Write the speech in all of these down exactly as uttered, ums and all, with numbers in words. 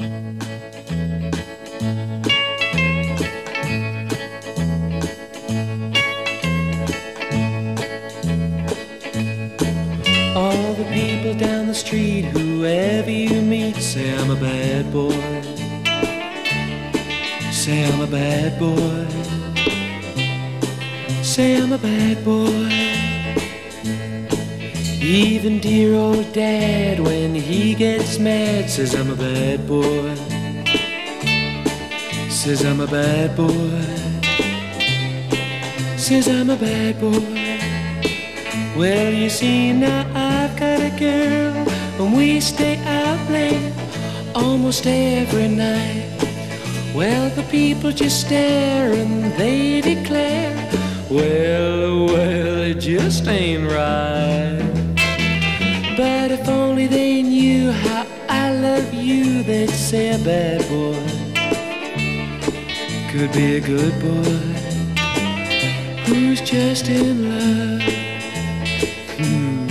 All the people down the street, whoever you meet, say I'm a bad boy. Say I'm a bad boy. Say I'm a bad boy. Even dear old dad, when he gets mad, says I'm a bad boy. Says I'm a bad boy. Says I'm a bad boy. Well, you see, now I've got a girl, and we stay out late almost every night. Well, the people just stare and they declare, well, well, it just ain't right. But if only they knew how I love you, they'd say a bad boy could be a good boy who's just in love. Hmm.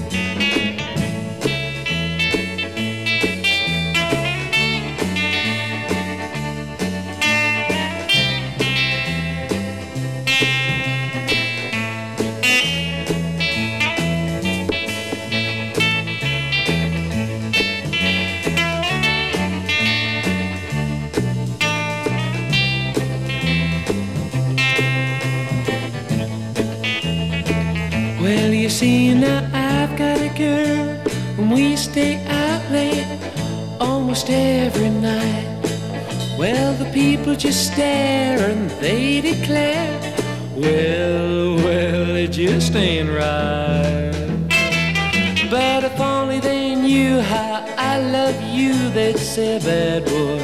Well, you see, now I've got a girl, and we stay out late almost every night. Well, the people just stare and they declare, well, well, it just ain't right. But if only they knew how I love you, they'd say a bad boy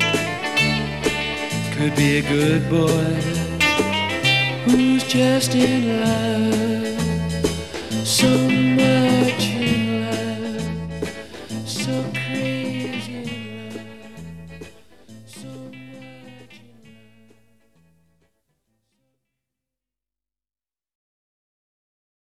could be a good boy who's just in love. So